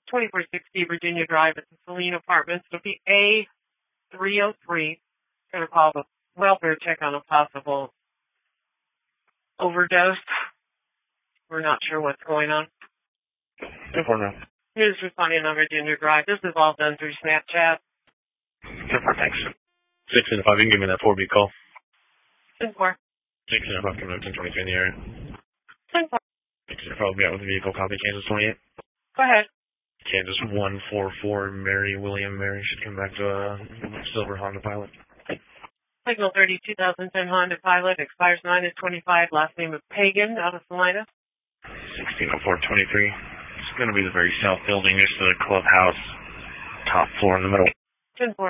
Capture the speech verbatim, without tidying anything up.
twenty-four sixty Virginia Drive at the Celine Apartments. It'll be A three oh three. Going to call the welfare check on a possible overdose. We're not sure what's going on. ten four now. Who's responding on Virginia Drive? This is all done through Snapchat. ten four, thanks. six and five, you can give me that four B call. ten four. six and five, coming up ten twenty-three in the area. ten four. six and five, will be out with the vehicle, copy, Kansas twenty-eight. Go ahead. Kansas one four four, Mary, William, Mary, should come back to a uh, silver Honda Pilot. Signal thirty, two thousand ten Honda Pilot, expires nine of twenty-five, last name of Pagan, out of Salina. sixteen oh four twenty-three. It's going to be the very south building, just the clubhouse, top floor in the middle. ten four.